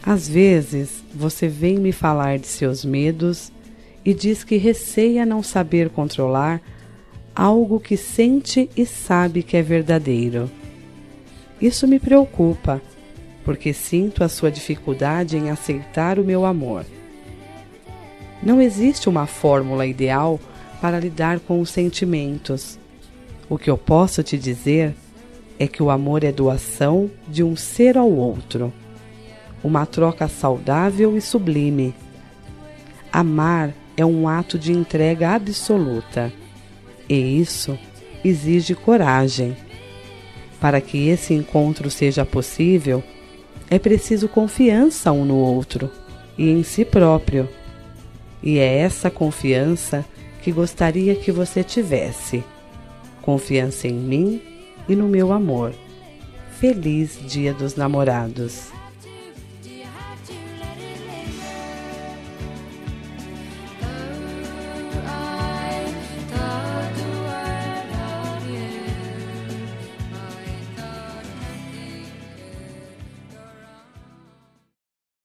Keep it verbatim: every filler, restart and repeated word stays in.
Às vezes, você vem me falar de seus medos e diz que receia não saber controlar algo que sente e sabe que é verdadeiro. Isso me preocupa, porque sinto a sua dificuldade em aceitar o meu amor. Não existe uma fórmula ideal para lidar com os sentimentos. O que eu posso te dizer é que o amor é doação de um ser ao outro, uma troca saudável e sublime. Amar é um ato de entrega absoluta, e isso exige coragem. Para que esse encontro seja possível, é preciso confiança um no outro e em si próprio. E é essa confiança que gostaria que você tivesse. Confiança em mim e no meu amor. Feliz Dia dos Namorados!